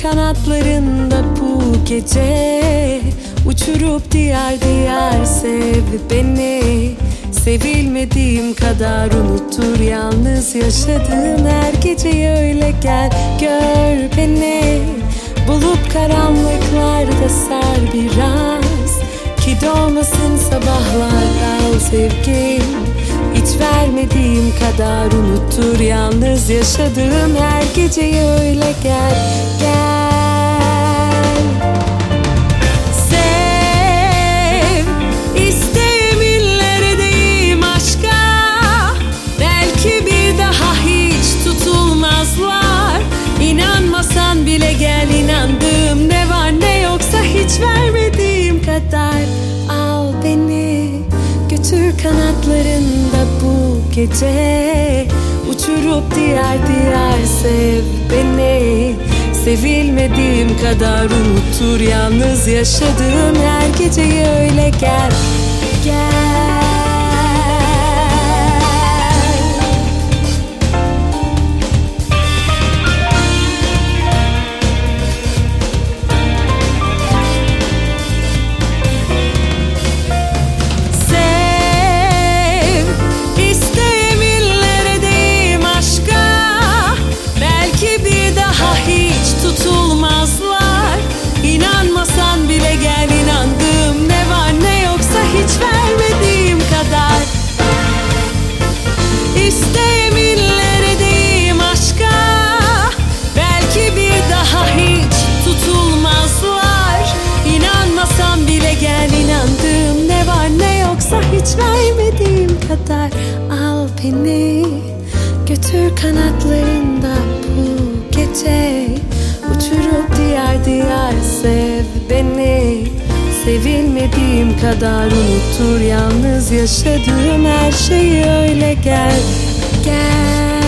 kanatlarında bu gece, uçurup diyar diyar sev beni. Sevilmediğim kadar unutur yalnız yaşadığım her geceyi, öyle gel gör beni. Bulup karanlıklarda sar biraz, ki doğmasın sabahlar al sevgim. Hiç vermediğim kadar unutur yalnız yaşadığım her geceyi, öyle gel gel. Sev, iste iller edeyim aşka, belki bir daha hiç tutulmazlar. İnanmasan bile gel, inandığım ne var ne yoksa hiç vermediğim kadar al beni. Götür kanatlarında bu gece, uçurup diyar diyar sev beni. Sevilmediğim kadar unutur yalnız yaşadığım her geceyi, öyle gel gel. Tutulmazlar. İnanmasan bile gel, inandığım ne var ne yoksa hiç vermediğim kadar. İsteyim iller edeyim aşka, belki bir daha hiç tutulmazlar. İnanmasan bile gel, inandığım ne var ne yoksa hiç vermediğim kadar al beni. Götür kanatlarında bu gece, uçurup diyar diyar sev beni. Sevilmediğim kadar unutur yalnız yaşadığım her şeyi, öyle gel gel.